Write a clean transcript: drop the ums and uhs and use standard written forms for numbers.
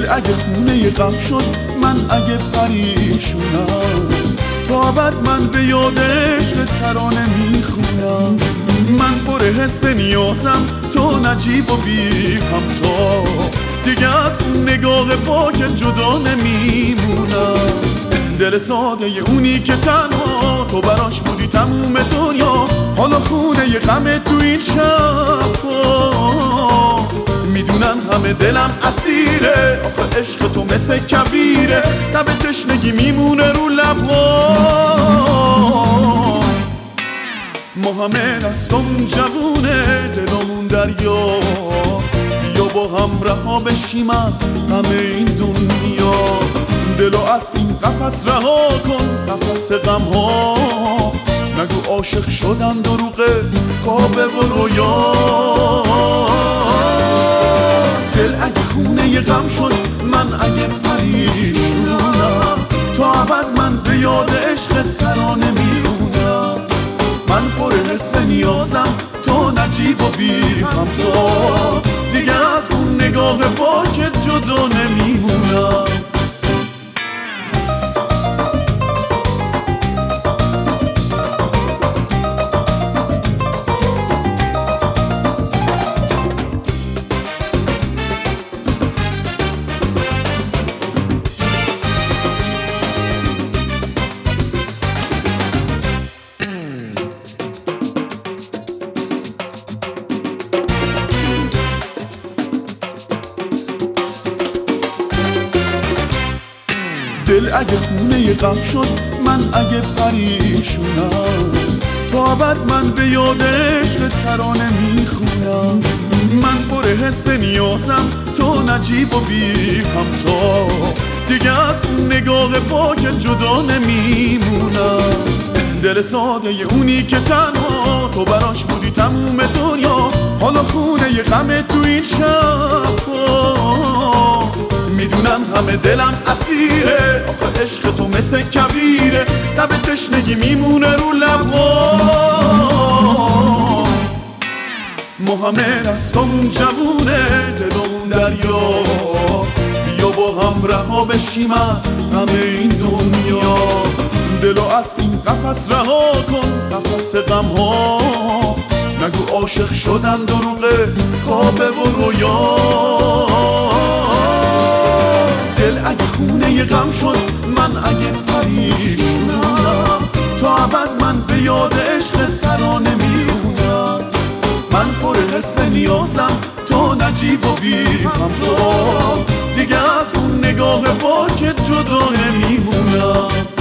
دل اگه خونه غم شد، من اگه پریشونم، تا ابد من به یاد عشق ترانه میخونم. من پر حس نیازم، تو نجیب و بی همتا، دیگه از اون نگاه پاک جدا نمیمونم. دل ساده اونی که تنها تو براش بودی تموم دنیا، حالا خونه غم تو این شب‌ها. میدونن همه دلم اسیره، آخه عشق تو مثل کبیره، تب تشنگی میمونه رو لب‌ها. ما همه دستمون جوونه، دلمون دریا، بیا با هم رها بشیم از همه این دنیا. دلو از این قفس رها کن، قفس غم ها، نگو عاشق شدن دروغه، خوابه و رویا. دل اگه خونه غم شد، من اگه پریشونم، تا ابد من به یاد عشق ترانه میمونم. من پر حس نیازم، تو نجیب و بی همتا، دیگه از اون نگاه پاکت جدا نمیمونم. دل اگه خونه غم شد، من اگه پریشونم، تا ابد من به یاد عشق ترانه میخونم. من پر حس نیازم، تو نجیب و بی همتا، دیگه از اون نگاه پاک جدا نمیمونم. دل ساده اونی که تنها تو براش بودی تموم دنیا، حالا خونه غم تو این شب‌ها. میدونم همه دلم اسیره، آخه عشق تو مثل کبیره، تب تشنگی میمونه رو لب‌ها. ما همه دستمون جوونه، دلمون دریا، بیا با هم رها بشیم از همه این دنیا. دلو از این قفس رها کن، قفس غم ها، نگو عاشق شدن دروغه، خوابه و رویا. دل اگه خونه غم شد، من اگه پریشونم، تا ابد من به یاد عشق ترانه میمونم. من پر حس نیازم، تو نجیب و بی همتا، دیگه از اون نگاه پاکت جدا نمیمونم.